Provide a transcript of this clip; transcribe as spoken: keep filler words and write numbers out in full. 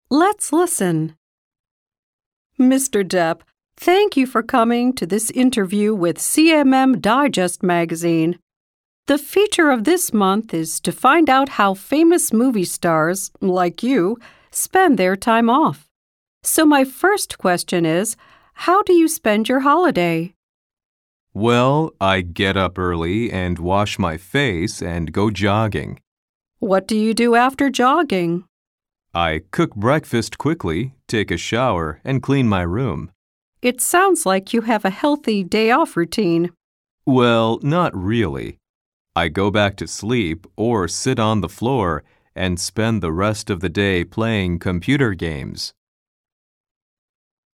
Let's listen. Mister Depp, thank you for coming to this interview with C M M Digest magazine. The feature of this month is to find out how famous movie stars, like you, spend their time off. So my first question is, how do you spend your holiday? Well, I get up early and wash my face and go jogging. What do you do after jogging? I cook breakfast quickly, take a shower, and clean my room. It sounds like you have a healthy day-off routine. Well, not really. I go back to sleep or sit on the floor and spend the rest of the day playing computer games.